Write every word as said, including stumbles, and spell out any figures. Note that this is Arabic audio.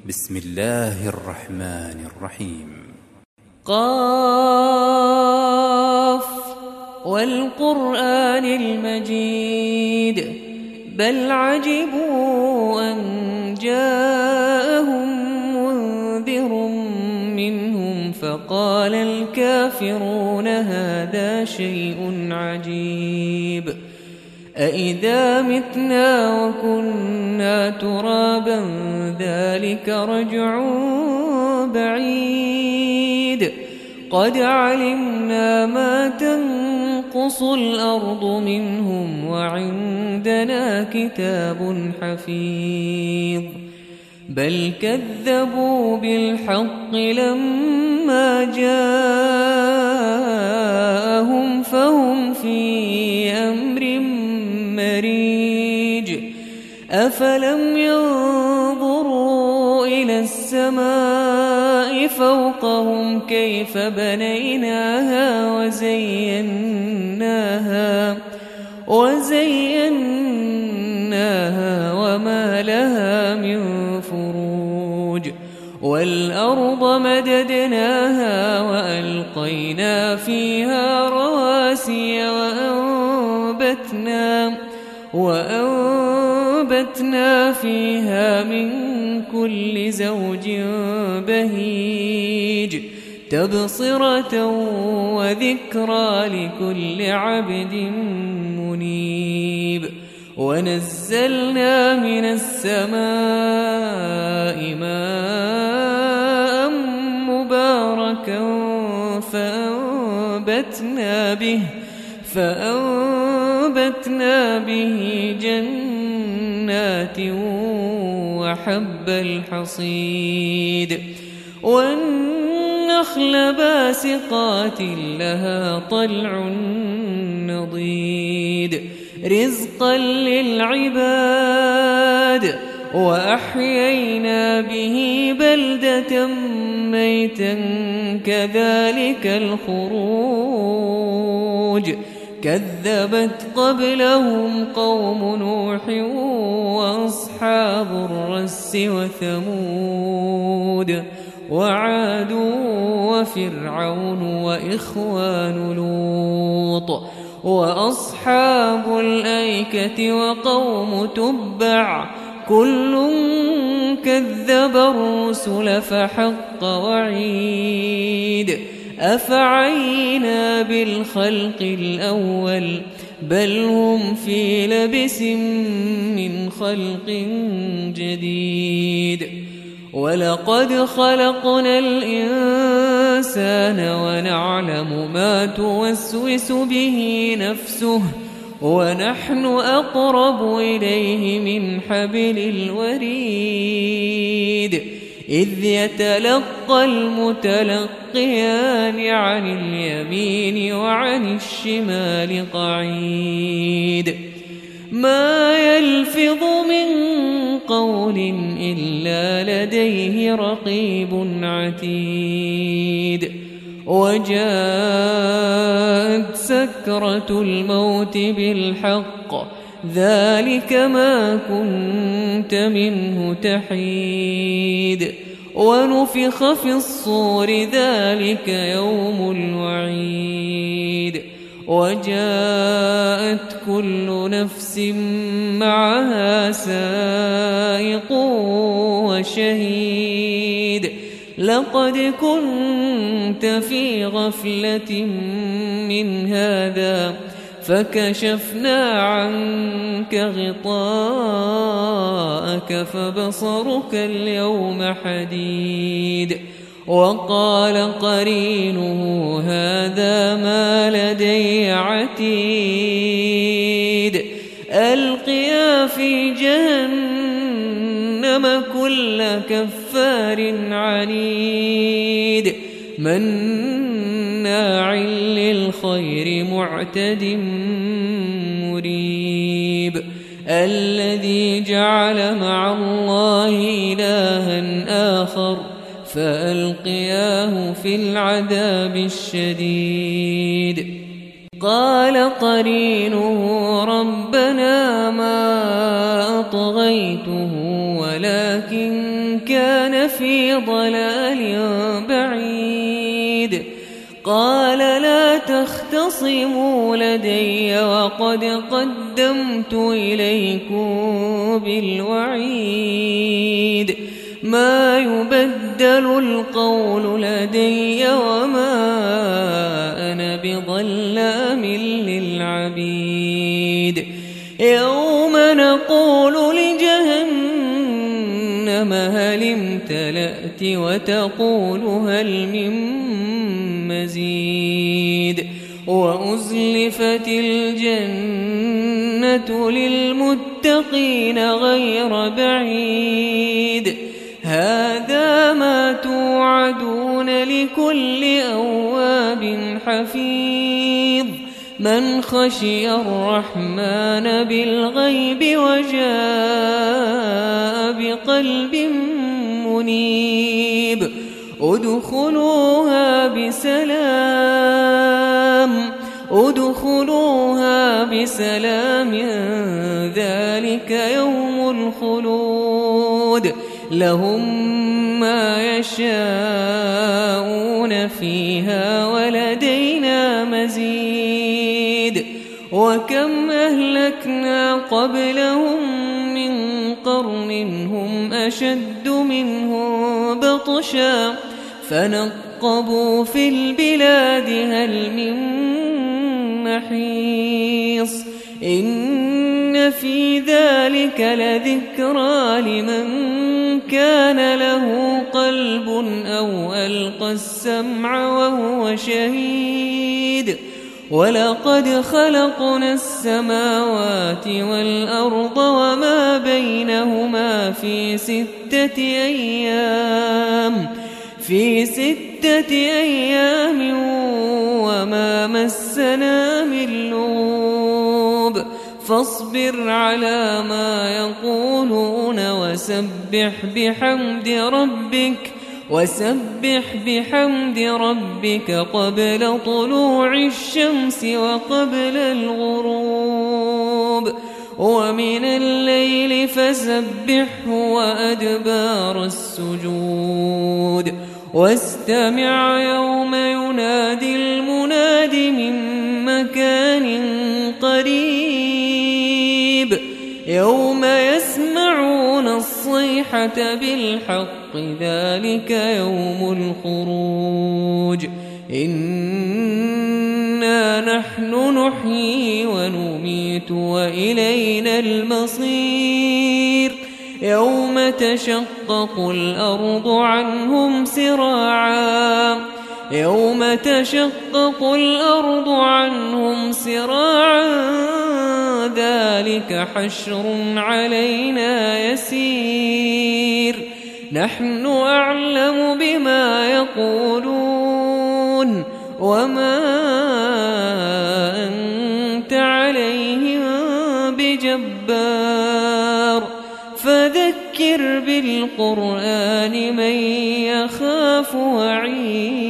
بسم الله الرحمن الرحيم. قاف والقرآن المجيد بل عجبوا أن جاءهم منذر منهم فقال الكافرون هذا شيء عجيب أإذا متنا وكنا ترابا ذلك رجع بعيد قد علمنا ما تنقص الأرض منهم وعندنا كتاب حفيظ بل كذبوا بالحق لما جاءهم فهم في أمر مريج أفلم ينظروا إلى السماء فوقهم كيف بنيناها وزيناها وزيناها وما لها من فروج والأرض مددناها وألقينا فيها رواسي وأنبتنا وأنبتنا فيها من كل زوج بهيج تبصرة وذكرى لكل عبد منيب ونزلنا من السماء ماء مباركا فأنبتنا به فأنبتنا به جنات وحب الحصيد والنخل باسقات لها طلع نضيد رزقا للعباد وأحيينا به بلدة ميتا كذلك الخروج كذبت قبلهم قوم نوح وأصحاب الرس وثمود وعاد وفرعون وإخوان لوط وأصحاب الأيكة وقوم تبع كل كذب الرسل فحق وعيد أفعينا بالخلق الأول بل هم في لبس من خلق جديد ولقد خلقنا الإنسان ونعلم ما توسوس به نفسه ونحن أقرب إليه من حبل الوريد إذ يتلقى المتلقيان عن اليمين وعن الشمال قعيد ما يلفظ من قول إلا لديه رقيب عتيد وجاءت سكرة الموت بالحق ذلك ما كنت منه تحيد ونفخ في الصور ذلك يوم الوعيد وجاءت كل نفس معها سائق وشهيد لقد كنت في غفلة من هذا فكشفنا عنك غطاءك فبصرك اليوم حديد وقال قرينه هذا ما لدي عتيد ألقيا في جهنم كل كفار عنيد مناع للخير معتد مريب الذي جعل مع الله إلها آخر فألقياه في العذاب الشديد قال قرينه ربنا ما أطغيته ولكن كان كان في ضلال بعيد قال لا تختصموا لدي وقد قدمت إليكم بالوعيد ما يبدل القول لدي وما أنا بظلام للعبيد يوم نقول لجهنم هل امتلأت وتقول هل من مزيد وأزلفت الجنة للمتقين غير بعيد هذا ما توعدون لكل أواب حفيظ من خشي الرحمن بالغيب وجاء بقلب منيب ادخلوها بسلام ادخلوها بسلام ذلك يوم الخلود لهم ما يشاءون فيها ولدينا مزيد وكم أهلكنا قبلهم من قرن هم أشد منهم بطشا فنقبوا في البلاد هل من محيص إن في ذلك لذكرى لمن كان له قلب أو ألقى السمع وهو شهيد ولقد خلقنا السماوات والأرض وما بينهما في ستة أيام في ستة أيام وما مسنا من لغوب فاصبر على ما يقولون وسبح بحمد ربك وسبح بحمد ربك قبل طلوع الشمس وقبل الغروب ومن الليل فسبحه وأدبار السجود واستمع يوم ينادي المناد من مكان قريب يوم يسمعون الصيحة بالحق ذلك يوم الخروج إنا نحن نحيي ونميت وإلينا المصير يوم تشقق الأرض عنهم سراعا يوم تشقق الأرض عنهم سراعا ذلك حشر علينا يسير نحن أعلم بما يقولون وما أنت عليهم بجبار فذكر بالقرآن من يخاف وعيد